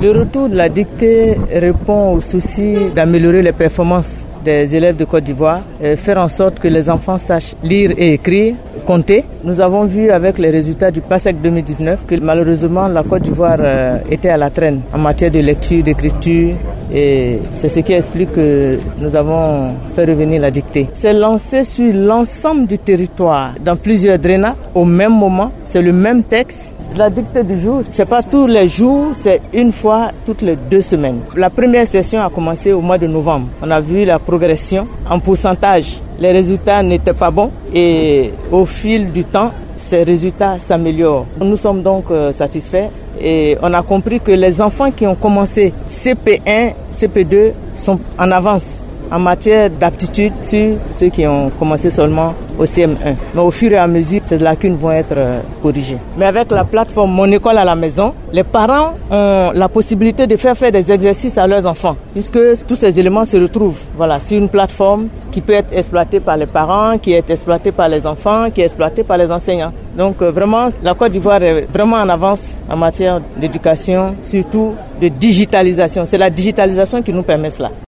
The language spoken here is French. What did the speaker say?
Le retour de la dictée répond au souci d'améliorer les performances des élèves de Côte d'Ivoire, faire en sorte que les enfants sachent lire et écrire, compter. Nous avons vu avec les résultats du PASSEC 2019 que malheureusement la Côte d'Ivoire était à la traîne en matière de lecture, d'écriture, et c'est ce qui explique que nous avons fait revenir la dictée. C'est lancé sur l'ensemble du territoire dans plusieurs DRENA au même moment, c'est le même texte. La dictée du jour, c'est pas tous les jours, c'est une fois toutes les 2 semaines. La première session a commencé au mois de novembre. On a vu la progression en pourcentage. Les résultats n'étaient pas bons et au fil du temps, ces résultats s'améliorent. Nous sommes donc satisfaits et on a compris que les enfants qui ont commencé CP1, CP2 sont en avance en matière d'aptitude sur ceux qui ont commencé seulement au CM1. Mais au fur et à mesure, ces lacunes vont être corrigées. Mais avec la plateforme Mon École à la maison, les parents ont la possibilité de faire des exercices à leurs enfants, puisque tous ces éléments se retrouvent sur une plateforme qui peut être exploitée par les parents, qui est exploitée par les enfants, qui est exploitée par les enseignants. Donc vraiment, la Côte d'Ivoire est vraiment en avance en matière d'éducation, surtout de digitalisation. C'est la digitalisation qui nous permet cela.